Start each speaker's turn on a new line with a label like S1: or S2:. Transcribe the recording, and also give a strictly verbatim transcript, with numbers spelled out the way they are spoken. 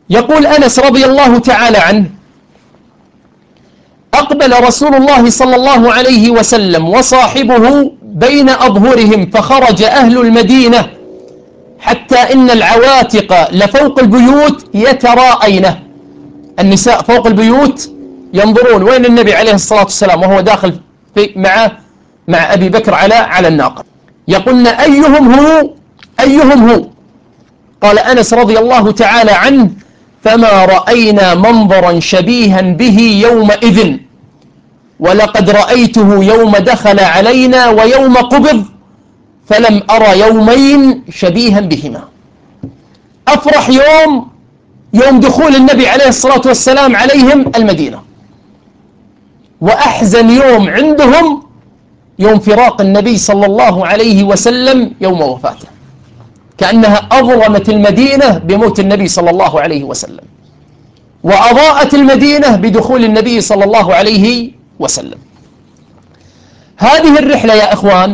S1: يقول أنس رضي الله تعالى عنه: أقبل رسول الله صلى الله عليه وسلم وصاحبه بين أظهرهم، فخرج أهل المدينة حتى إن العواتق لفوق البيوت يتراءينه. النساء فوق البيوت ينظرون وين النبي عليه الصلاة والسلام وهو داخل في مع مع أبي بكر على على الناقة. يقولن: أيهم هو أيهم هو قال أنس رضي الله تعالى عنه: فما رأينا منظرا شبيها به يومئذ، ولقد رأيته يوم دخل علينا ويوم قبض، فلم أرى يومين شبيها بهما. أفرح يوم يوم دخول النبي عليه الصلاة والسلام عليهم المدينة، وأحزن يوم عندهم يوم فراق النبي صلى الله عليه وسلم يوم وفاته، كأنها أظلمت المدينة بموت النبي صلى الله عليه وسلم، وأضاءت المدينة بدخول النبي صلى الله عليه وسلم. هذه الرحلة يا إخوان